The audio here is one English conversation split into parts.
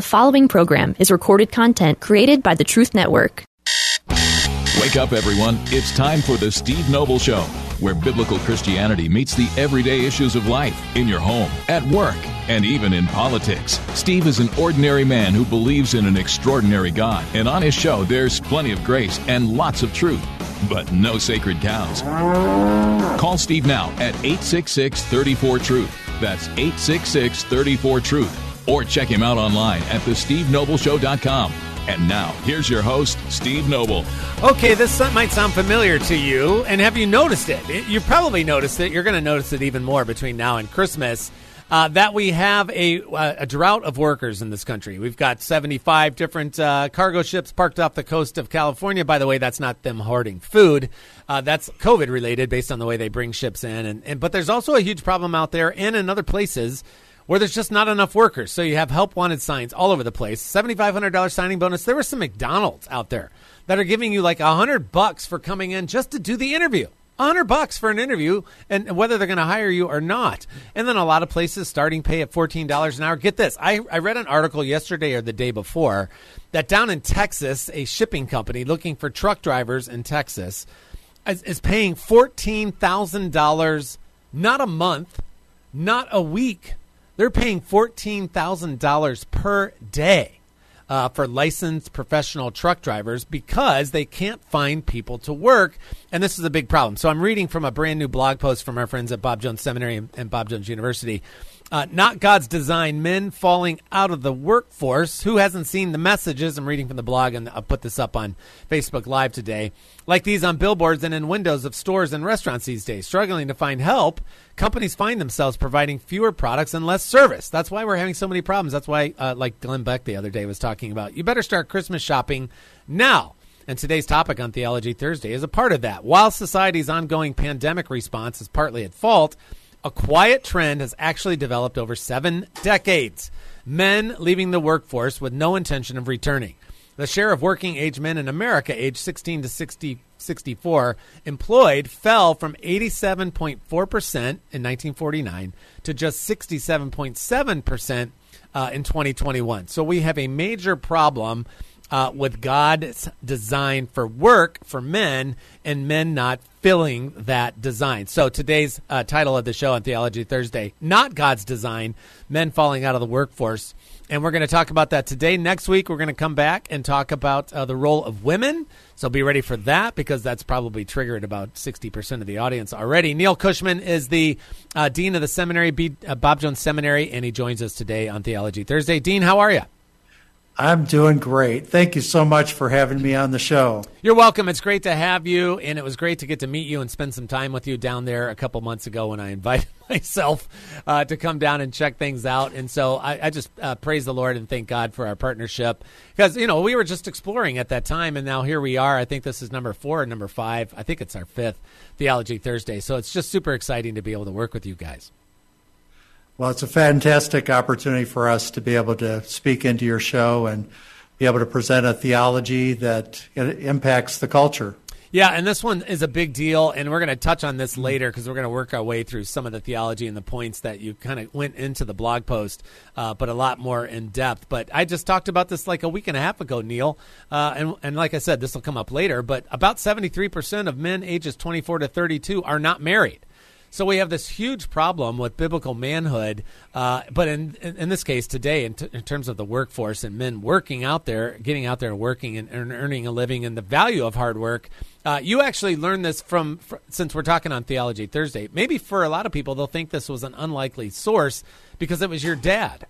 The following program is recorded content created by the Truth Network. Wake up, everyone. It's time for the Steve Noble Show, where biblical Christianity meets the everyday issues of life in your home, at work, and even in politics. Steve is an ordinary man who believes in an extraordinary God, and on his show, there's plenty of grace and lots of truth, but no sacred cows. Call Steve now at 866-34-TRUTH. That's 866-34-TRUTH. Or check him out online at thestevenobleshow.com. And now, here's your host, Steve Noble. Okay, this might sound familiar to you, and have you noticed it? You've probably noticed it. You're going to notice it even more between now and Christmas, that we have a drought of workers in this country. We've got 75 different cargo ships parked off the coast of California. By the way, that's not them hoarding food. That's COVID-related based on the way they bring ships in. But there's also a huge problem out there and in other places where there's just not enough workers. So you have help wanted signs all over the place. $7,500 signing bonus. There were some McDonald's out there that are giving you like $100 for coming in just to do the interview. $100 for an interview, and whether they're going to hire you or not. And then a lot of places starting pay at $14 an hour. Get this. I read an article yesterday or the day before that down in Texas, a shipping company looking for truck drivers in Texas is paying $14,000, not a month, not a week. They're paying $14,000 per day for licensed professional truck drivers because they can't find people to work. And this is a big problem. So I'm reading from a brand new blog post from our friends at Bob Jones Seminary and Bob Jones University. Not God's Design, Men Falling Out of the Workforce. Who hasn't seen the messages? I'm reading from the blog, and I'll put this up on Facebook Live today. Like these on billboards and in windows of stores and restaurants these days. Struggling to find help, companies find themselves providing fewer products and less service. That's why we're having so many problems. That's why, like Glenn Beck the other day was talking about, you better start Christmas shopping now. And today's topic on Theology Thursday is a part of that. While society's ongoing pandemic response is partly at fault, a quiet trend has actually developed over 7 decades. Men leaving the workforce with no intention of returning. The share of working-age men in America, aged 16 to 64, employed fell from 87.4% in 1949 to just 67.7% in 2021. So we have a major problem with God's design for work for men and men not filling that design. So today's title of the show on Theology Thursday, Not God's Design, Men Falling Out of the Workforce. And we're going to talk about that today. Next week, we're going to come back and talk about the role of women. So be ready for that because that's probably triggered about 60% of the audience already. Neil Cushman is the Dean of the Seminary, Bob Jones Seminary, and he joins us today on Theology Thursday. Dean, how are you? I'm doing great. Thank you so much for having me on the show. You're welcome. It's great to have you, and it was great to get to meet you and spend some time with you down there a couple months ago when I invited myself to come down and check things out. And so I just praise the Lord and thank God for our partnership because, you know, we were just exploring at that time, and now here we are. I think this is number 4 and number 5. I think it's our 5th Theology Thursday. So it's just super exciting to be able to work with you guys. Well, it's a fantastic opportunity for us to be able to speak into your show and be able to present a theology that impacts the culture. Yeah, and this one is a big deal, and we're going to touch on this later because we're going to work our way through some of the theology and the points that you kind of went into the blog post, but a lot more in depth. But I just talked about this like a week and a half ago, Neil, and like I said, this will come up later, but about 73% of men ages 24 to 32 are not married. So we have this huge problem with biblical manhood, but in this case today, in terms of the workforce and men working out there, getting out there and working and earning a living and the value of hard work, you actually learned this from since we're talking on Theology Thursday. Maybe for a lot of people, they'll think this was an unlikely source because it was your dad.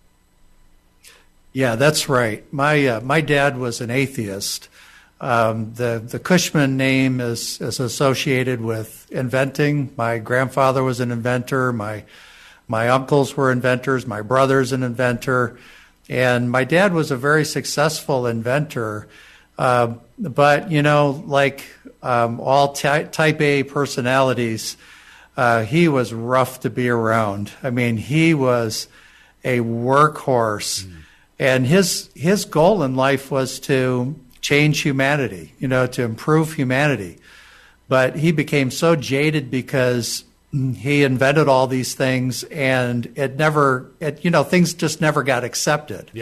Yeah, that's right. My dad was an atheist. The Cushman name is associated with inventing. My grandfather was an inventor. My uncles were inventors. My brother's an inventor. And my dad was a very successful inventor. But, you know, like all type A personalities, he was rough to be around. I mean, he was a workhorse. And his goal in life was to change humanity, you know, to improve humanity. But he became so jaded because he invented all these things and things just never got accepted. Yeah.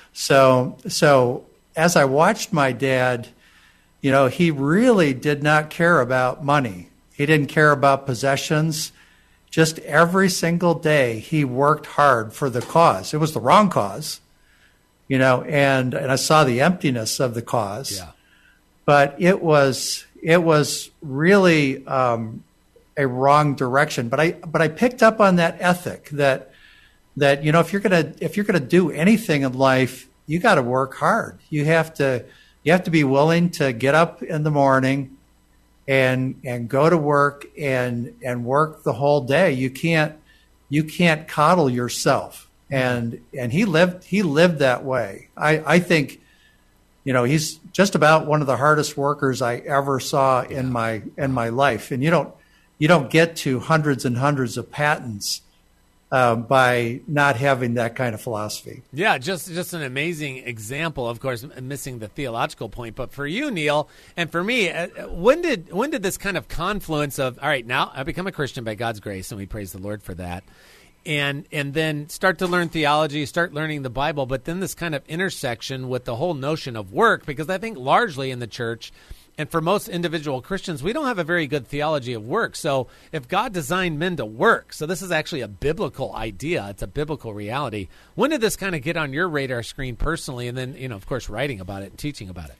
So as I watched my dad, he really did not care about money. He didn't care about possessions. Just every single day he worked hard for the cause. It was the wrong cause, and I saw the emptiness of the cause. Yeah. But it was really a wrong direction. But I picked up on that ethic that if you're gonna do anything in life, you got to work hard. You have to be willing to get up in the morning and go to work and work the whole day. You can't coddle yourself. And he lived that way. I think, he's just about one of the hardest workers I ever saw in my life. And you don't get to hundreds and hundreds of patents by not having that kind of philosophy. Yeah, just an amazing example. Of course, missing the theological point, but for you, Neil, and for me, when did this kind of confluence of, all right, now I become a Christian by God's grace, and we praise the Lord for that, and then start to learn theology, start learning the Bible, but then this kind of intersection with the whole notion of work, because I think largely in the church, and for most individual Christians, we don't have a very good theology of work. So if God designed men to work, so this is actually a biblical idea. It's a biblical reality. When did this kind of get on your radar screen personally? And then, of course, writing about it and teaching about it.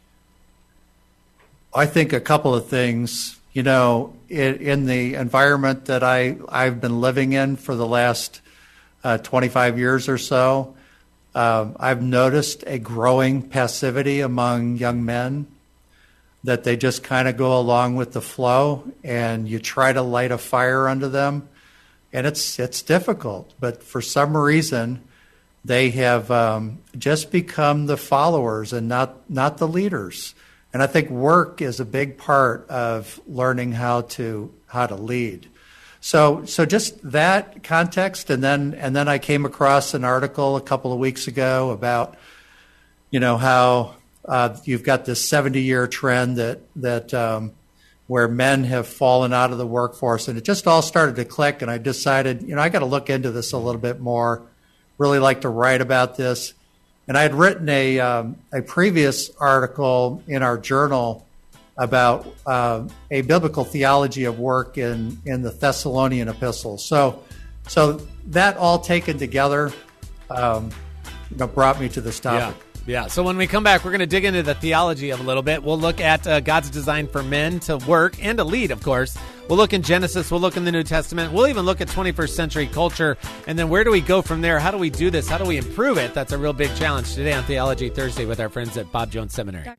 I think a couple of things, in the environment that I've been living in for the last 25 years or so, I've noticed a growing passivity among young men, that they just kind of go along with the flow, and you try to light a fire under them, and it's difficult. But for some reason, they have just become the followers and not the leaders. And I think work is a big part of learning how to lead. So just that context, and then I came across an article a couple of weeks ago about how you've got this 70-year trend that where men have fallen out of the workforce, and it just all started to click. And I decided, I got to look into this a little bit more. Really like to write about this. And I had written a previous article in our journal about a biblical theology of work in the Thessalonian epistles. So that all taken together, brought me to this topic. Yeah, so when we come back, we're going to dig into the theology of a little bit. We'll look at God's design for men to work and to lead, of course. We'll look in Genesis. We'll look in the New Testament. We'll even look at 21st century culture. And then where do we go from there? How do we do this? How do we improve it? That's a real big challenge today on Theology Thursday with our friends at Bob Jones Seminary.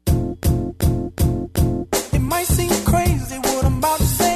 It might seem crazy what I'm about to say.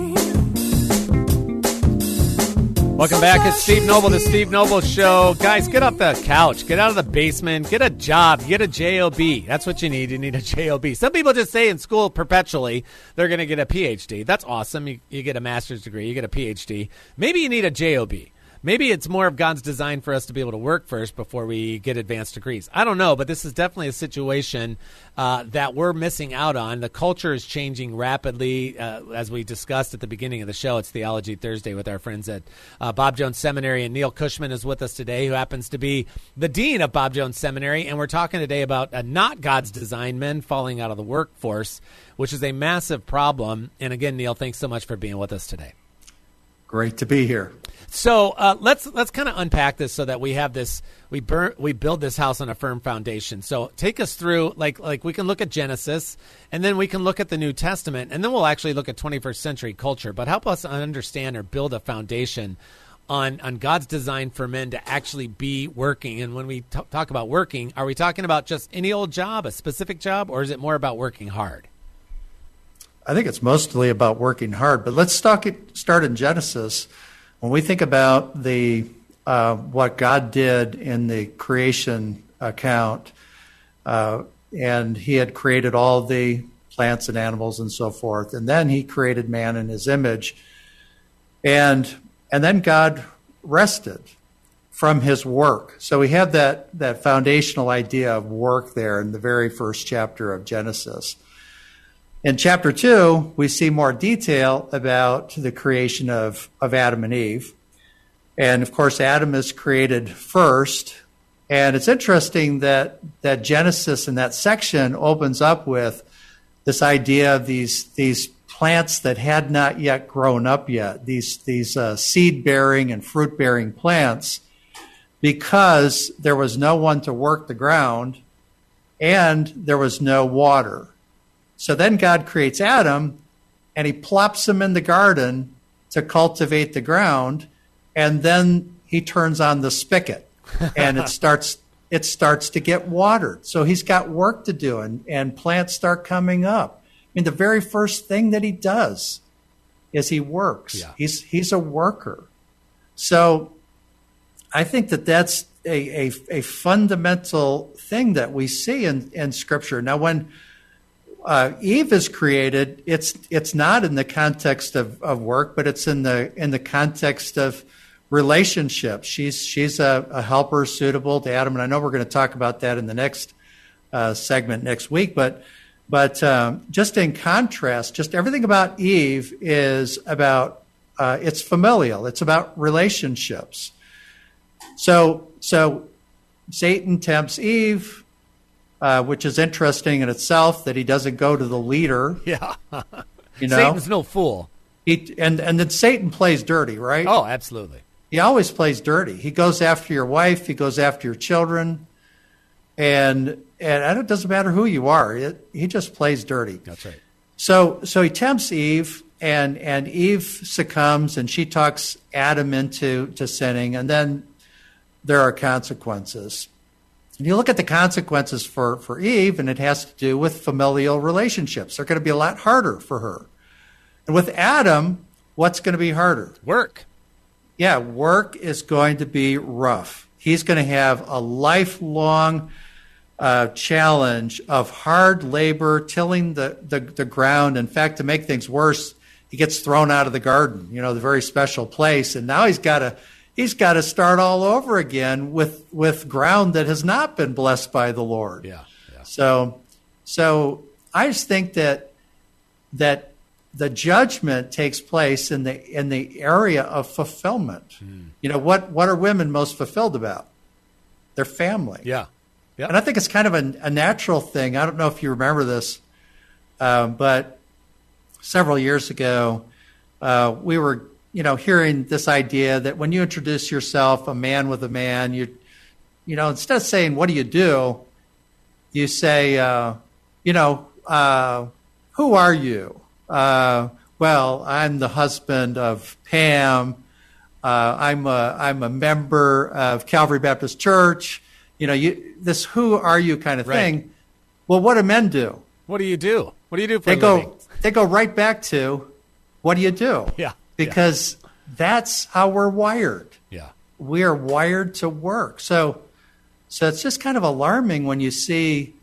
Welcome back. It's Steve Noble, the Steve Noble Show. Guys, get off the couch. Get out of the basement. Get a job. Get a JOB. That's what you need. You need a JOB. Some people just say in school perpetually they're going to get a PhD. That's awesome. You get a master's degree. You get a PhD. Maybe you need a JOB. Maybe it's more of God's design for us to be able to work first before we get advanced degrees. I don't know, but this is definitely a situation that we're missing out on. The culture is changing rapidly. As we discussed at the beginning of the show, it's Theology Thursday with our friends at Bob Jones Seminary, and Neil Cushman is with us today, who happens to be the dean of Bob Jones Seminary, and we're talking today about not God's design, men falling out of the workforce, which is a massive problem. And again, Neil, thanks so much for being with us today. Great to be here. So let's kind of unpack this so that we have this. We build this house on a firm foundation. So take us through, like we can look at Genesis, and then we can look at the New Testament, and then we'll actually look at 21st century culture. But help us understand or build a foundation on God's design for men to actually be working. And when we talk about working, are we talking about just any old job, a specific job, or is it more about working hard? I think it's mostly about working hard, but let's start in Genesis. When we think about what God did in the creation account, and He had created all the plants and animals and so forth, and then He created man in His image, and then God rested from His work. So we have that foundational idea of work there in the very first chapter of Genesis. In chapter 2, we see more detail about the creation of Adam and Eve. And, of course, Adam is created first, And it's interesting that Genesis in that section opens up with this idea of these plants that had not yet grown up yet, these seed-bearing and fruit-bearing plants, because there was no one to work the ground and there was no water. So then God creates Adam, and he plops him in the garden to cultivate the ground, and then he turns on the spigot, and it starts to get watered. So he's got work to do, and plants start coming up. I mean, the very first thing that he does is he works. Yeah. He's a worker. So I think that's a fundamental thing that we see in Scripture. Now, when Eve is created, it's not in the context of work, but it's in the context of relationships. She's a helper suitable to Adam, and I know we're going to talk about that in the next segment next week. But just in contrast, just everything about Eve is about it's familial. It's about relationships. So Satan tempts Eve, which is interesting in itself that he doesn't go to the leader. Yeah. Satan's no fool. And then Satan plays dirty, right? Oh, absolutely. He always plays dirty. He goes after your wife. He goes after your children. And it doesn't matter who you are. He just plays dirty. That's right. So he tempts Eve, and Eve succumbs, and she talks Adam into sinning, and then there are consequences. And you look at the consequences for Eve, and it has to do with familial relationships. They're going to be a lot harder for her. And with Adam, what's going to be harder? Work. Yeah, work is going to be rough. He's going to have a lifelong challenge of hard labor, tilling the ground. In fact, to make things worse, he gets thrown out of the garden, the very special place. And now he's got to start all over again with ground that has not been blessed by the Lord. Yeah. So I just think that the judgment takes place in the area of fulfillment. What are women most fulfilled about? Their family. Yeah. And I think it's kind of a natural thing. I don't know if you remember this, but several years ago, we were hearing this idea that when you introduce yourself, a man with a man, instead of saying, "What do?" you say, "Who are you?" Well, I'm the husband of Pam. I'm a member of Calvary Baptist Church. This "who are you" kind of thing. Right. Well, what do men do? What do you do? What do you do for a living? They go right back to, what do you do? Yeah. Because that's how we're wired. Yeah. We are wired to work. So it's just kind of alarming when you see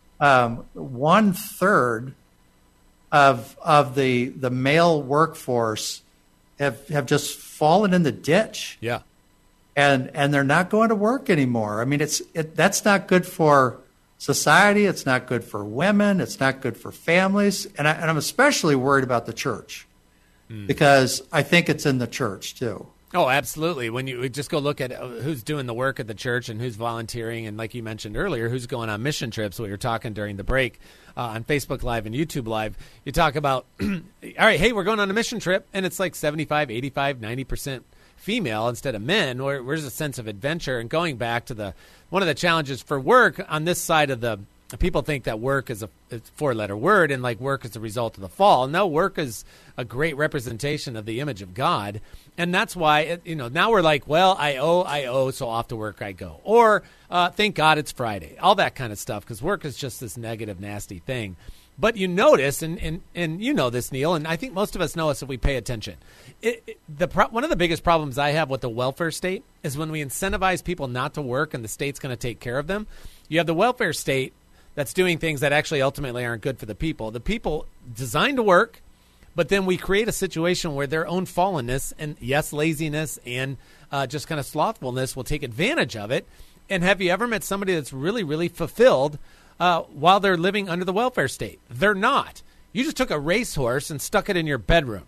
1/3 of the male workforce have just fallen in the ditch. Yeah. And they're not going to work anymore. I mean, that's not good for society. It's not good for women. It's not good for families. And I'm especially worried about the church because I think it's in the church too. Oh, absolutely. When you just go look at who's doing the work at the church and who's volunteering, and like you mentioned earlier, who's going on mission trips, we were talking during the break on Facebook Live and YouTube Live, you talk about, all right, hey, we're going on a mission trip, and it's like 75, 85, 90% female instead of men. Where's a sense of adventure? And going back to one of the challenges for work on this side of the people think that work is a four-letter word and like work is a result of the fall. No, work is a great representation of the image of God. And that's why, now we're like, well, I owe, so off to work I go. Or thank God it's Friday. All that kind of stuff, because work is just this negative, nasty thing. But you notice, and you know this, Neil, and I think most of us know this if we pay attention. One of the biggest problems I have with the welfare state is when we incentivize people not to work and the state's going to take care of them. You have the welfare state that's doing things that actually ultimately aren't good for the people. The people designed to work, but then we create a situation where their own fallenness and, yes, laziness and just kind of slothfulness will take advantage of it. And have you ever met somebody that's really, really fulfilled while they're living under the welfare state? They're not. You just took a racehorse and stuck it in your bedroom.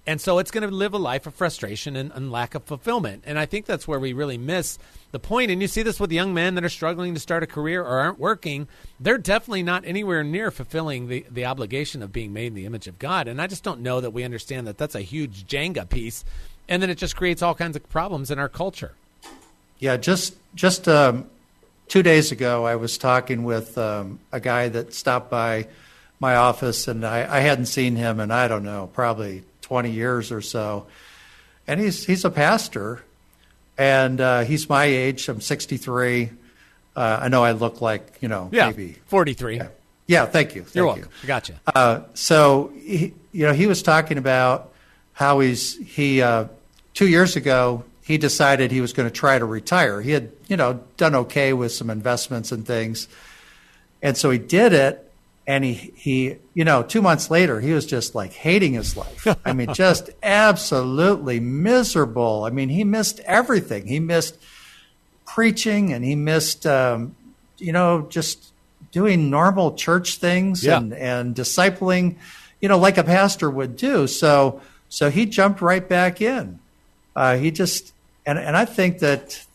And so it's going to live a life of frustration and lack of fulfillment. And I think that's where we really miss the point. And you see this with young men that are struggling to start a career or aren't working. They're definitely not anywhere near fulfilling the obligation of being made in the image of God. And I just don't know that we understand that that's a huge Jenga piece. And then it just creates all kinds of problems in our culture. Yeah, just 2 days ago, I was talking with a guy that stopped by my office, and I hadn't seen him in, I don't know, probably 20 years or so. And he's a pastor, and he's my age. I'm 63. I know I look like, maybe 43. Yeah, thank you. You're welcome. I gotcha. So he was talking about how he 2 years ago he decided he was going to try to retire. He had done okay with some investments and things, and so he did it. And he 2 months later, he was just like hating his life. I mean, just absolutely miserable. I mean, he missed everything. He missed preaching, and he missed, just doing normal church things and discipling, like a pastor would do. So he jumped right back in. He just, and I think that's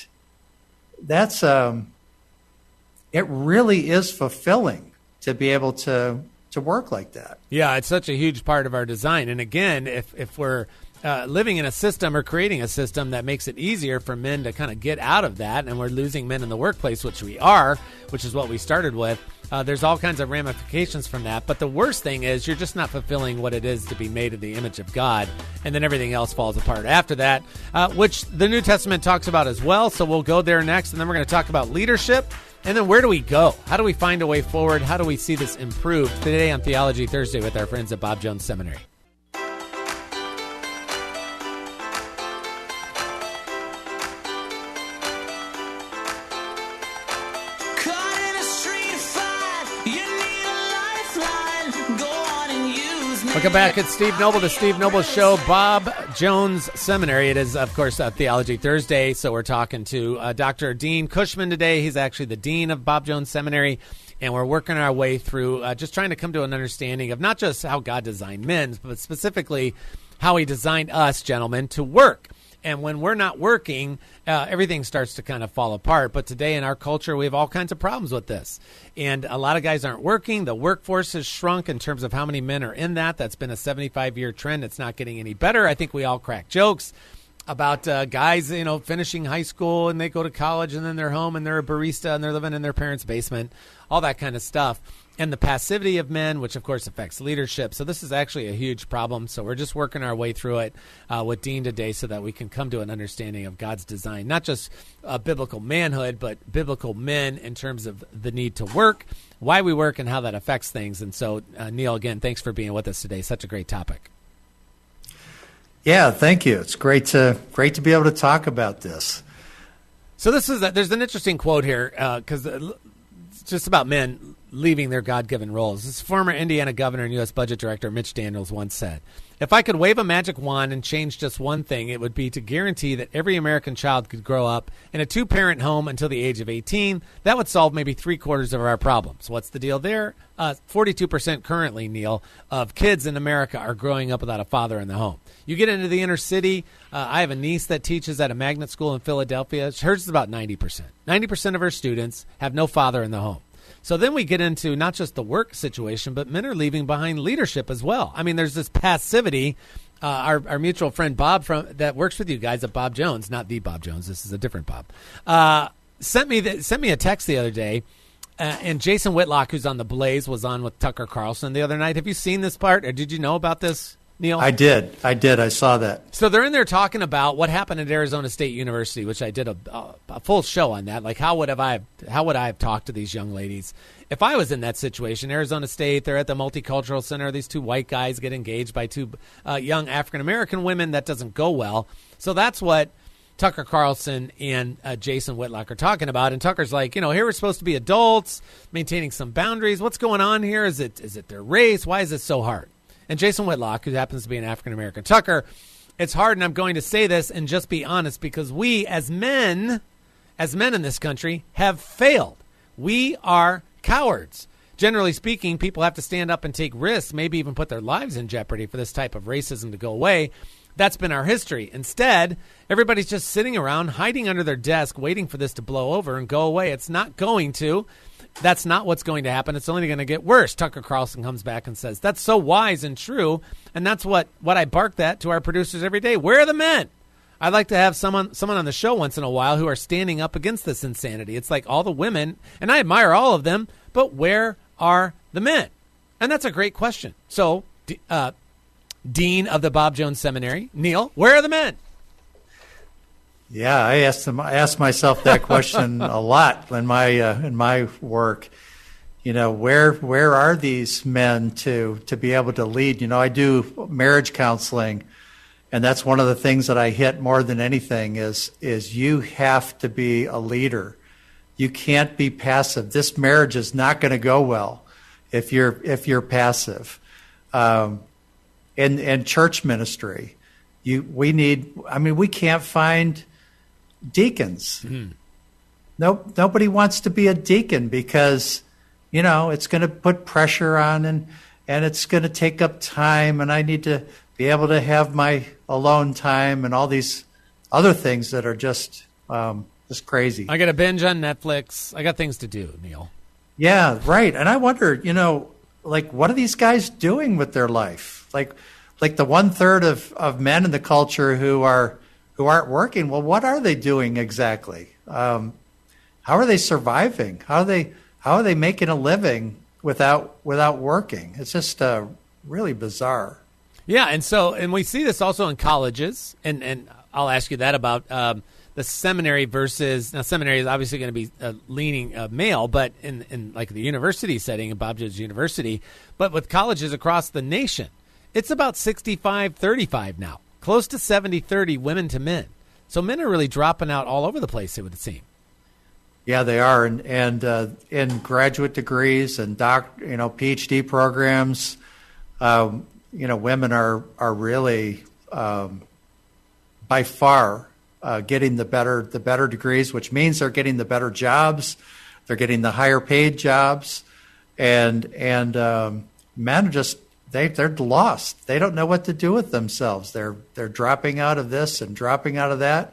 it really is fulfilling to be able to work like that. Yeah, it's such a huge part of our design. And again, if we're living in a system or creating a system that makes it easier for men to kind of get out of that, and we're losing men in the workplace, which we are, which is what we started with, there's all kinds of ramifications from that. But the worst thing is you're just not fulfilling what it is to be made in the image of God, and then everything else falls apart after that, which the New Testament talks about as well. So we'll go there next, and then we're going to talk about leadership. And then where do we go? How do we find a way forward? How do we see this improved? Today on Theology Thursday with our friends at Bob Jones Seminary. Welcome back. It's Steve Noble, the Steve Noble Show, Bob Jones Seminary. It is, of course, Theology Thursday, so we're talking to Dr. Dean Cushman today. He's actually the dean of Bob Jones Seminary, and we're working our way through just trying to come to an understanding of not just how God designed men, but specifically how he designed us, gentlemen, to work. And when we're not working, everything starts to kind of fall apart. But today in our culture, we have all kinds of problems with this. And a lot of guys aren't working. The workforce has shrunk in terms of how many men are in that. That's been a 75-year trend. It's not getting any better. I think we all crack jokes about guys, finishing high school and they go to college and then they're home and they're a barista and they're living in their parents' basement, all that kind of stuff. And the passivity of men, which, of course, affects leadership. So this is actually a huge problem. So we're just working our way through it with Dean today so that we can come to an understanding of God's design, not just biblical manhood, but biblical men in terms of the need to work, why we work, and how that affects things. And so, Neil, again, thanks for being with us today. Such a great topic. Yeah, thank you. It's great to be able to talk about this. So there's an interesting quote here because it's just about men leaving their God-given roles. This former Indiana governor and U.S. budget director Mitch Daniels once said, "If I could wave a magic wand and change just one thing, it would be to guarantee that every American child could grow up in a two-parent home until the age of 18. That would solve maybe 3/4 of our problems." What's the deal there? 42% currently, Neil, of kids in America are growing up without a father in the home. You get into the inner city. I have a niece that teaches at a magnet school in Philadelphia. Hers is about 90%. 90% of her students have no father in the home. So then we get into not just the work situation, but men are leaving behind leadership as well. I mean, there's this passivity. Our mutual friend Bob that works with you guys at Bob Jones, not the Bob Jones, this is a different Bob, sent me a text the other day. And Jason Whitlock, who's on The Blaze, was on with Tucker Carlson the other night. Have you seen this part, or did you know about this, Neil? I did. I saw that. So they're in there talking about what happened at Arizona State University, which I did a full show on that. Like, how would I have talked to these young ladies if I was in that situation? Arizona State, they're at the Multicultural Center. These two white guys get engaged by two young African-American women. That doesn't go well. So that's what Tucker Carlson and Jason Whitlock are talking about. And Tucker's like, here we're supposed to be adults, maintaining some boundaries. What's going on here? Is it their race? Why is it so hard? And Jason Whitlock, who happens to be an African-American, Tucker, it's hard, and I'm going to say this and just be honest, because we as men in this country have failed. We are cowards. generally speaking, people have to stand up and take risks, maybe even put their lives in jeopardy for this type of racism to go away. That's been our history. Instead, everybody's just sitting around, hiding under their desk, waiting for this to blow over and go away. It's not going to. That's not what's going to happen. It's only going to get worse. Tucker Carlson comes back and says, that's so wise and true. And that's what I bark at to our producers every day. Where are the men? I'd like to have someone on the show once in a while who are standing up against this insanity. It's like all the women, and I admire all of them, but where are the men? And that's a great question. So, Dean of the Bob Jones Seminary, Neil, where are the men? Yeah, I asked myself that question a lot in my work. You know, where are these men to be able to lead? You know, I do marriage counseling, and that's one of the things that I hit more than anything is you have to be a leader. You can't be passive. This marriage is not going to go well if you're passive. In church ministry, we can't find deacons. Mm-hmm. Nobody wants to be a deacon because, you know, it's going to put pressure on and it's going to take up time, and I need to be able to have my alone time and all these other things that are just crazy. I got to binge on Netflix. I got things to do, Neil. Yeah, right. And I wonder, you know, like, what are these guys doing with their life? Like the 1/3 of men in the culture who aren't working. Well, what are they doing exactly? How are they surviving? How are they making a living without working? It's just really bizarre. Yeah, and we see this also in colleges, and I'll ask you that about the seminary versus, now seminary is obviously going to be leaning male, but in like the university setting, in Bob Jones University, but with colleges across the nation, it's about 65-35 now, close to 70-30 women to men. So men are really dropping out all over the place, it would seem. Yeah, they are, and in graduate degrees and PhD programs, women are really by far getting the better degrees, which means they're getting the better jobs, they're getting the higher paid jobs, and men are just they're lost. They don't know what to do with themselves. They're dropping out of this and dropping out of that.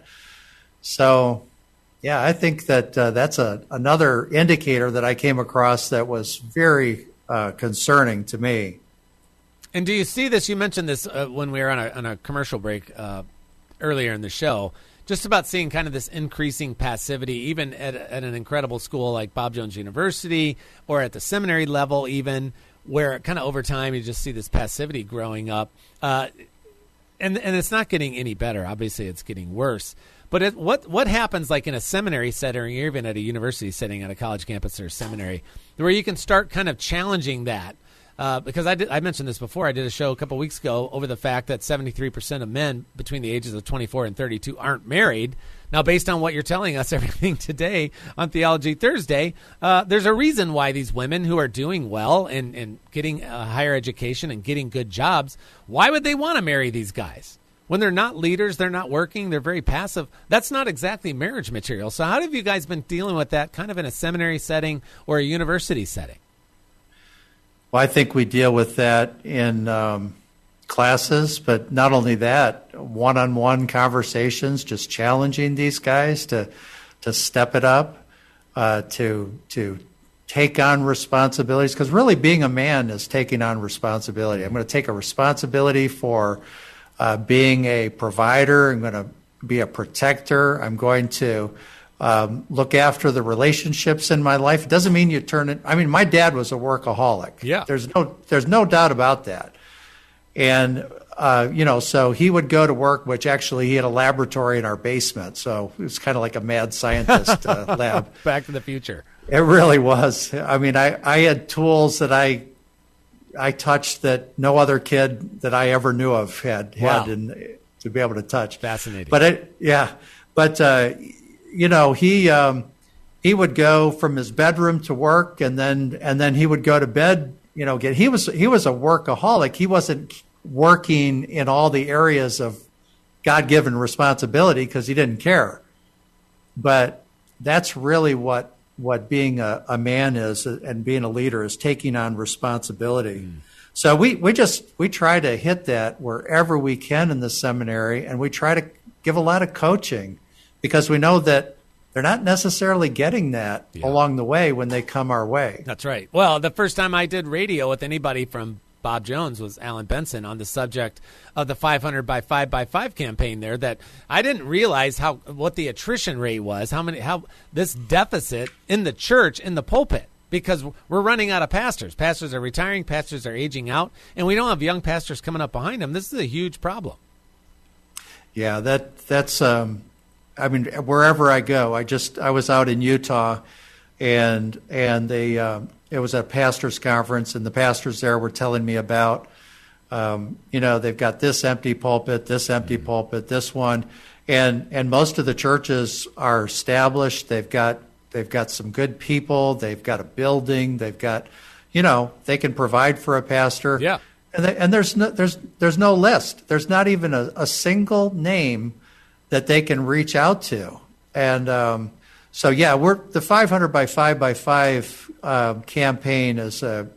So, yeah, I think that that's another indicator that I came across that was very concerning to me. And do you see this? You mentioned this when we were on a commercial break earlier in the show, just about seeing kind of this increasing passivity, even at an incredible school like Bob Jones University or at the seminary level even, where kind of over time you just see this passivity growing up. And it's not getting any better. Obviously, it's getting worse. But what happens like in a seminary setting or even at a university setting at a college campus or seminary where you can start kind of challenging that? Because I mentioned this before. I did a show a couple weeks ago over the fact that 73% of men between the ages of 24 and 32 aren't married. Now, based on what you're telling us, everything today on Theology Thursday, there's a reason why these women who are doing well and getting higher education and getting good jobs, why would they want to marry these guys? When they're not leaders, they're not working, they're very passive. That's not exactly marriage material. So how have you guys been dealing with that kind of in a seminary setting or a university setting? Well, I think we deal with that in classes, but not only that, one-on-one conversations, just challenging these guys to step it up, to take on responsibilities. Because really being a man is taking on responsibility. I'm going to take a responsibility for being a provider. I'm going to be a protector. I'm going to look after the relationships in my life. It doesn't mean you turn it. I mean, my dad was a workaholic. Yeah. There's no doubt about that. And, so he would go to work, which actually he had a laboratory in our basement. So it was kind of like a mad scientist lab. Back to the future. It really was. I mean, I had tools that I touched that no other kid that I ever knew of had to be able to touch. Fascinating. But he would go from his bedroom to work, and then he would go to bed. He was a workaholic. He wasn't working in all the areas of God-given responsibility because he didn't care. But that's really what what being a man is and being a leader is taking on responsibility. So we try to hit that wherever we can in the seminary, and we try to give a lot of coaching because we know that they're not necessarily getting that along the way when they come our way. That's right. Well, the first time I did radio with anybody from Bob Jones was Alan Benson on the subject of the 500 by 5 by 5 campaign there, that I didn't realize what the attrition rate was, how this deficit in the church, in the pulpit, because we're running out of pastors. Pastors are retiring, pastors are aging out, and we don't have young pastors coming up behind them. This is a huge problem. Yeah, that's I mean, wherever I go, I was out in Utah, and they it was a pastors' conference, and the pastors there were telling me about, they've got this empty pulpit, this one, and most of the churches are established. They've got some good people. They've got a building. They've got, they can provide for a pastor. Yeah, and there's no list. There's not even a single name that they can reach out to, and so yeah, the 500 by 5 by 5 campaign is a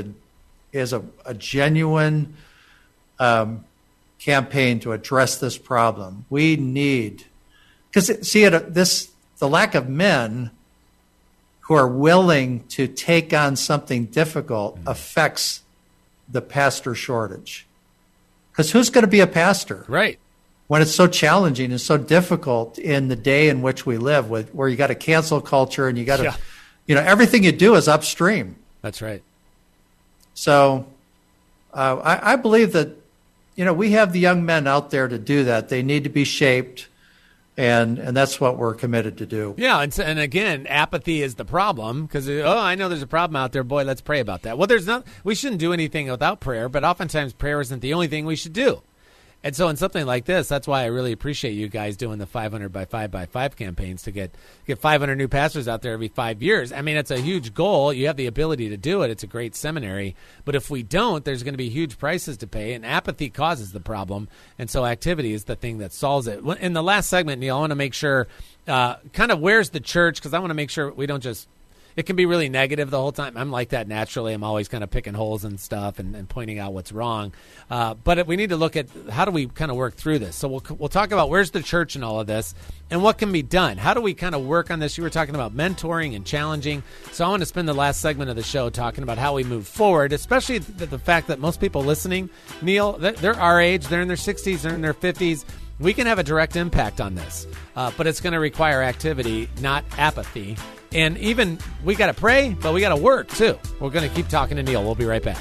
genuine campaign to address this problem. We need, because the lack of men who are willing to take on something difficult affects the pastor shortage. Because who's going to be a pastor? Right. When it's so challenging and so difficult in the day in which we live, where you got to cancel culture and you got to, everything you do is upstream. That's right. So I believe that, we have the young men out there to do that. They need to be shaped, and that's what we're committed to do. Yeah, and again, apathy is the problem because, I know there's a problem out there. Boy, let's pray about that. Well, we shouldn't do anything without prayer, but oftentimes prayer isn't the only thing we should do. And so in something like this, that's why I really appreciate you guys doing the 500 by 5 by 5 campaigns to get 500 new pastors out there every 5 years. I mean, it's a huge goal. You have the ability to do it. It's a great seminary. But if we don't, there's going to be huge prices to pay, and apathy causes the problem. And so activity is the thing that solves it. In the last segment, Neil, I want to make sure kind of where's the church, because I want to make sure we don't just – it can be really negative the whole time. I'm like that naturally. I'm always kind of picking holes and stuff and pointing out what's wrong. But we need to look at how do we kind of work through this. So we'll talk about where's the church in all of this and what can be done. How do we kind of work on this? You were talking about mentoring and challenging. So I want to spend the last segment of the show talking about how we move forward, especially the fact that most people listening, Neil, they're our age. They're in their 60s. They're in their 50s. We can have a direct impact on this, but it's going to require activity, not apathy. And even we got to pray, but we got to work too. We're going to keep talking to Neil. We'll be right back.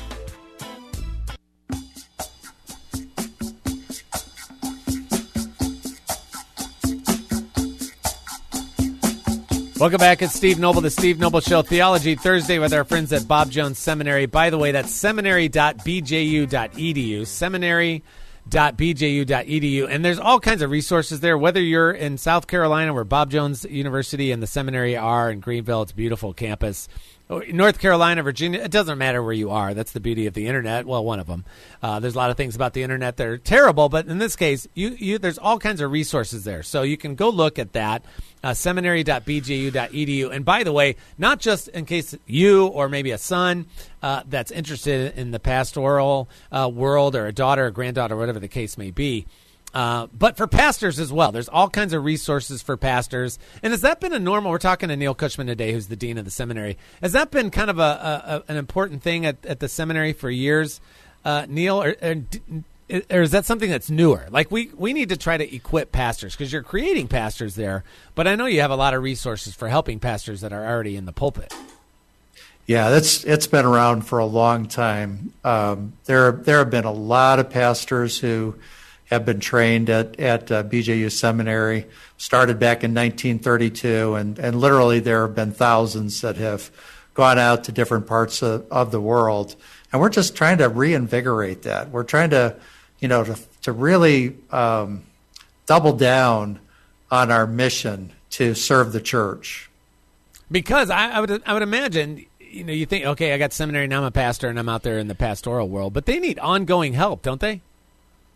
Welcome back. It's Steve Noble, the Steve Noble Show, Theology Thursday with our friends at Bob Jones Seminary. By the way, that's seminary.bju.edu. Seminary.bju.edu. And there's all kinds of resources there, whether you're in South Carolina where Bob Jones University and the seminary are in Greenville. It's a beautiful campus. North Carolina, Virginia, it doesn't matter where you are. That's the beauty of the internet. Well, one of them. There's a lot of things about the internet that are terrible, but in this case, there's all kinds of resources there. So you can go look at that, seminary.bju.edu. And by the way, not just in case you or maybe a son that's interested in the pastoral world, or a daughter or granddaughter, whatever the case may be, but for pastors as well. There's all kinds of resources for pastors. And has that been we're talking to Neil Cushman today, who's the dean of the seminary. Has that been kind of an important thing at the seminary for years, Neil? Or is that something that's newer? Like we need to try to equip pastors because you're creating pastors there. But I know you have a lot of resources for helping pastors that are already in the pulpit. Yeah, it's been around for a long time. There have been a lot of pastors who have been trained at BJU Seminary, started back in 1932, and literally there have been thousands that have gone out to different parts of the world. And we're just trying to reinvigorate that. We're trying to, to really double down on our mission to serve the church. Because I would imagine, you think, okay, I got seminary, now I'm a pastor, and I'm out there in the pastoral world, but they need ongoing help, don't they?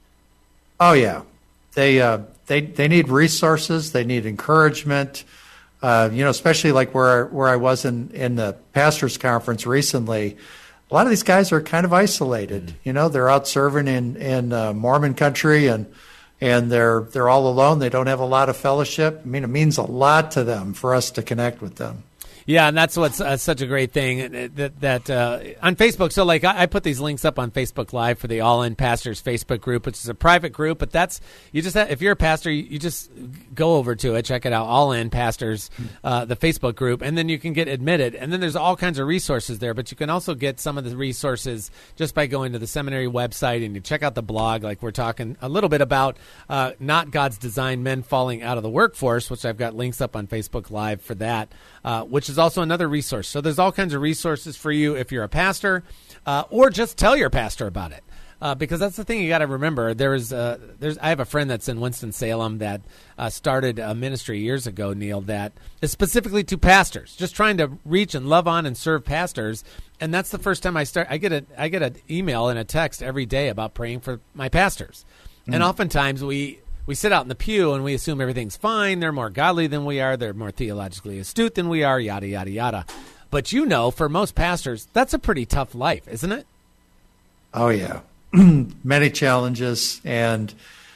Oh yeah, they need resources. They need encouragement. Especially like where I was in the pastors' conference recently. A lot of these guys are kind of isolated. They're out serving in Mormon country, and they're all alone. They don't have a lot of fellowship. I mean, it means a lot to them for us to connect with them. Yeah, and that's what's such a great thing that on Facebook. So, like, I put these links up on Facebook Live for the All In Pastors Facebook group, which is a private group. But that's if you're a pastor, you just go over to it, check it out, All In Pastors, the Facebook group, and then you can get admitted. And then there's all kinds of resources there. But you can also get some of the resources just by going to the seminary website and you check out the blog. Like we're talking a little bit about Not God's Design, Men Falling Out of the Workforce, which I've got links up on Facebook Live for that. Which is also another resource. So there's all kinds of resources for you if you're a pastor, or just tell your pastor about it. Because that's the thing you got to remember. I have a friend that's in Winston-Salem that started a ministry years ago, Neil, that is specifically to pastors, just trying to reach and love on and serve pastors. And that's the first time I get an email and a text every day about praying for my pastors. And oftentimes we sit out in the pew and we assume everything's fine. They're more godly than we are. They're more theologically astute than we are, yada, yada, yada. But for most pastors, that's a pretty tough life, isn't it? Oh, yeah. Many challenges. And,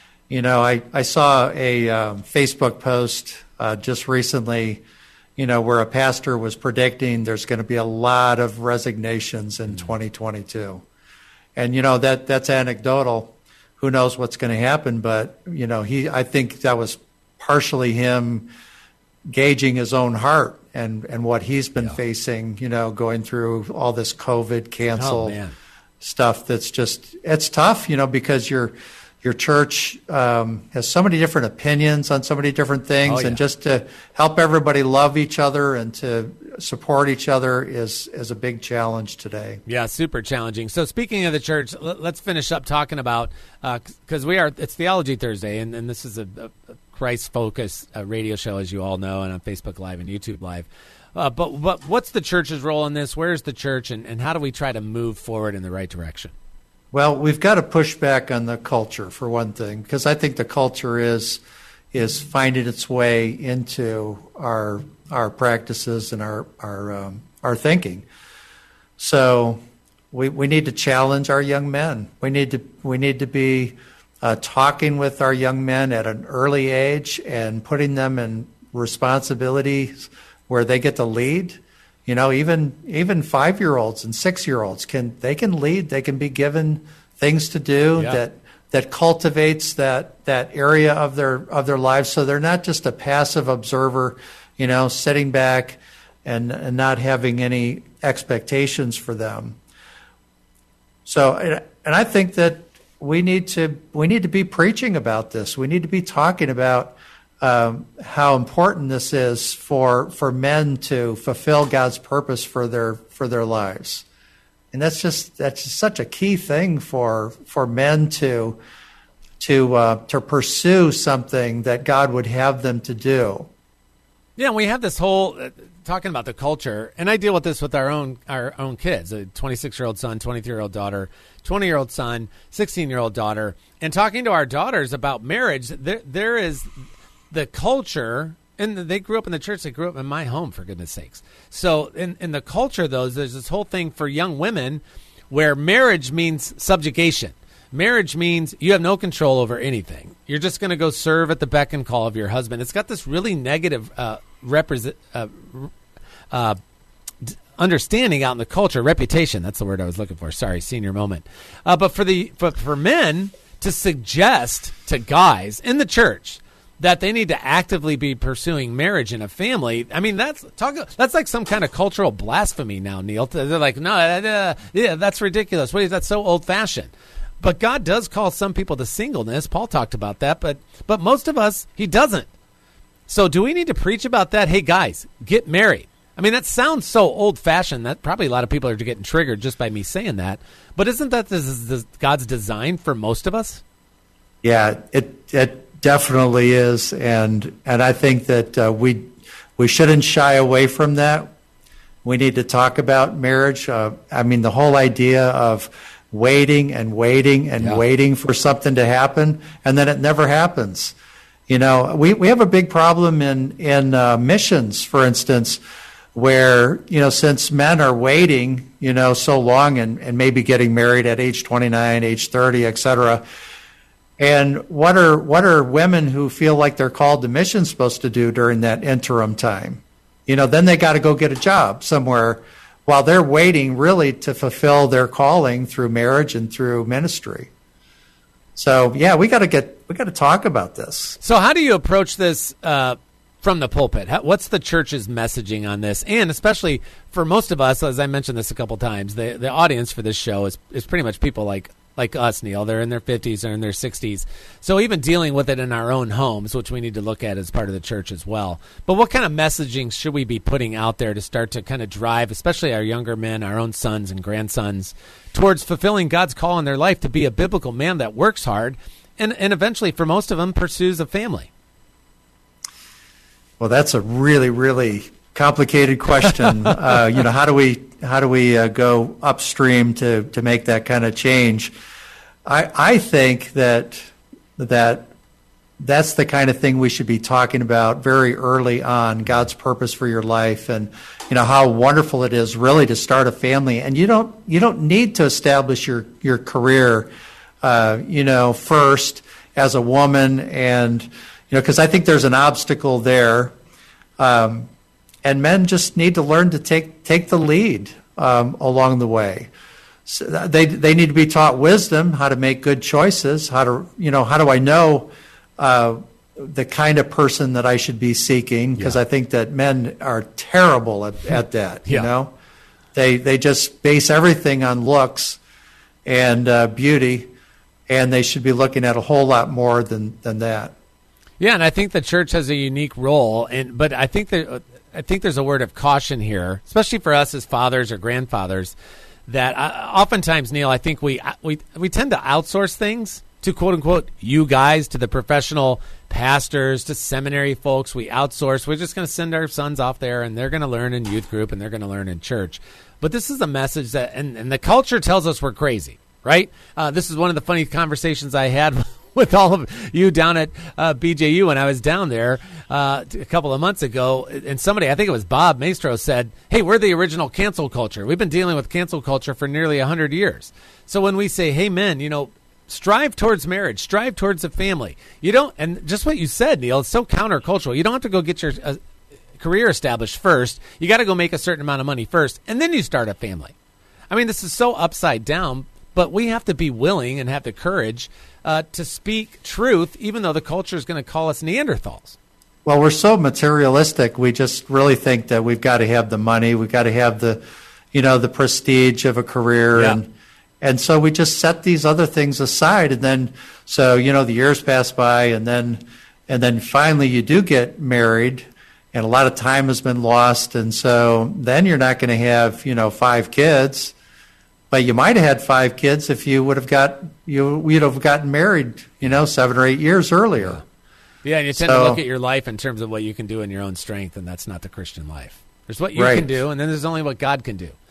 I saw a Facebook post just recently, where a pastor was predicting there's going to be a lot of resignations in 2022. And, that's anecdotal. Who knows what's going to happen? But I think that was partially him gauging his own heart and what he's been facing. Going through all this COVID cancel stuff. It's tough. Because your church has so many different opinions on so many different things, and just to help everybody love each other and to support each other is a big challenge today. Yeah, super challenging. So speaking of the church, let's finish up talking about, because it's Theology Thursday, and this is a Christ-focused radio show, as you all know, and on Facebook Live and YouTube Live. But what's the church's role in this? Where's the church, and how do we try to move forward in the right direction? Well, we've got to push back on the culture, for one thing, because I think the culture is finding its way into our practices and our thinking. So we need to challenge our young men. We need to be talking with our young men at an early age and putting them in responsibilities where they get to lead. Even 5-year-olds and 6-year-olds can lead. They can be given things to do that cultivates that area of their lives, so they're not just a passive observer, sitting back and not having any expectations for them. So, and I think that we need to be preaching about this. We need to be talking about how important this is for men to fulfill God's purpose for their lives, and that's just such a key thing for men to pursue something that God would have them to do. Yeah, we have this whole talking about the culture, and I deal with this with our own kids, a 26-year-old son, 23-year-old daughter, 20-year-old son, 16-year-old daughter, and talking to our daughters about marriage. There is the culture, and they grew up in the church. They grew up in my home, for goodness sakes. So in the culture, there's this whole thing for young women where marriage means subjugation. Marriage means you have no control over anything. You're just going to go serve at the beck and call of your husband. It's got this really negative understanding out in the culture. Reputation, that's the word I was looking for. Sorry, senior moment. But for men to suggest to guys in the church that they need to actively be pursuing marriage in a family, I mean, that's like some kind of cultural blasphemy now, Neil. They're like, no, that's ridiculous. That's so old-fashioned. But God does call some people to singleness. Paul talked about that, but most of us, he doesn't. So do we need to preach about that? Hey, guys, get married. I mean, that sounds so old-fashioned that probably a lot of people are getting triggered just by me saying that. But isn't that this God's design for most of us? Yeah, it definitely is, and I think that we shouldn't shy away from that. We need to talk about marriage. I mean, the whole idea of waiting and waiting and waiting for something to happen, and then it never happens. You know, we have a big problem in missions, for instance, where, you know, since men are waiting, you know, so long and maybe getting married at age 29, age 30, et cetera. And what are women who feel like they're called to mission supposed to do during that interim time? You know, then they got to go get a job somewhere while they're waiting really to fulfill their calling through marriage and through ministry. So, yeah, we got to talk about this. So how do you approach this from the pulpit? What's the church's messaging on this? And especially for most of us, as I mentioned this a couple times, the audience for this show is pretty much people like us, Neil. They're in their 50s, they're in their 60s. So even dealing with it in our own homes, which we need to look at as part of the church as well. But what kind of messaging should we be putting out there to start to kind of drive, especially our younger men, our own sons and grandsons, towards fulfilling God's call in their life to be a biblical man that works hard and eventually, for most of them, pursues a family? Well, that's a really, really complicated question. You know, how do we go upstream to make that kind of change? I think that's the kind of thing we should be talking about very early on, God's purpose for your life, and you know how wonderful it is really to start a family. And you don't need to establish your career, you know, first as a woman, and you know, because I think there's an obstacle there. And men just need to learn to take the lead along the way. So they need to be taught wisdom, how to make good choices, how do I know the kind of person that I should be seeking? Because I think that men are terrible at that. You know, they just base everything on looks and beauty, and they should be looking at a whole lot more than that. Yeah, and I think the church has a unique role, but I think there's a word of caution here, especially for us as fathers or grandfathers, that oftentimes, Neil, I think we tend to outsource things to, quote unquote, you guys, to the professional pastors, to seminary folks. We outsource. We're just going to send our sons off there, and they're going to learn in youth group, and they're going to learn in church. But this is a message that, and the culture tells us we're crazy, right? This is one of the funny conversations I had with all of you down at BJU when I was down there a couple of months ago. And somebody, I think it was Bob Maestro, said, hey, we're the original cancel culture. We've been dealing with cancel culture for nearly 100 years. So when we say, hey, men, you know, strive towards marriage, strive towards a family. You don't, and just what you said, Neil, it's so countercultural. You don't have to go get your career established first. You got to go make a certain amount of money first, and then you start a family. I mean, this is so upside down, but we have to be willing and have the courage to speak truth, even though the culture is going to call us Neanderthals. Well, we're so materialistic. We just really think that we've got to have the money, we've got to have the prestige of a career, and so we just set these other things aside, and then so the years pass by, and then finally you do get married, and a lot of time has been lost, and so then you're not going to have 5 kids. But you might have had 5 kids if you'd have gotten married, 7 or 8 years earlier. Yeah, and you tend to look at your life in terms of what you can do in your own strength, and that's not the Christian life. There's what you can do, and then there's only what God can do.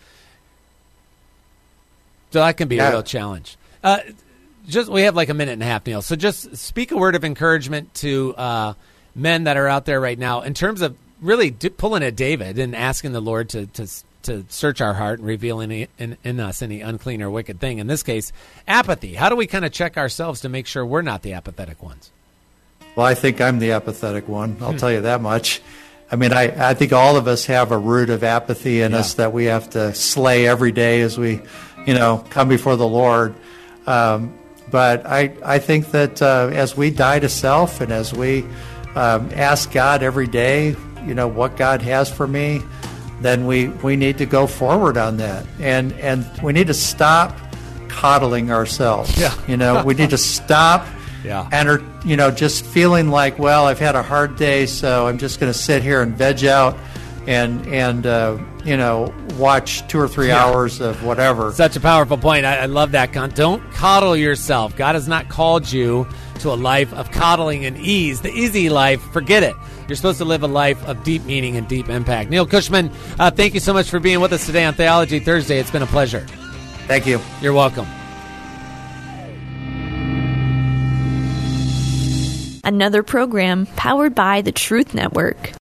So that can be a real challenge. We have like a minute and a half, Neil. So just speak a word of encouragement to men that are out there right now in terms of really pulling at David and asking the Lord to search our heart and reveal in us any unclean or wicked thing. In this case, apathy. How do we kind of check ourselves to make sure we're not the apathetic ones? Well, I think I'm the apathetic one. I'll tell you that much. I mean, I think all of us have a root of apathy in us that we have to slay every day as we, come before the Lord. But I think that as we die to self and as we ask God every day, what God has for me, then we need to go forward on that. And we need to stop coddling ourselves. Yeah. We need to stop just feeling like, well, I've had a hard day, so I'm just going to sit here and veg out and watch 2 or 3 hours of whatever. Such a powerful point. I love that. Don't coddle yourself. God has not called you to a life of coddling and ease. The easy life, forget it. You're supposed to live a life of deep meaning and deep impact. Neil Cushman, thank you so much for being with us today on Theology Thursday. It's been a pleasure. Thank you. You're welcome. Another program powered by the Truth Network.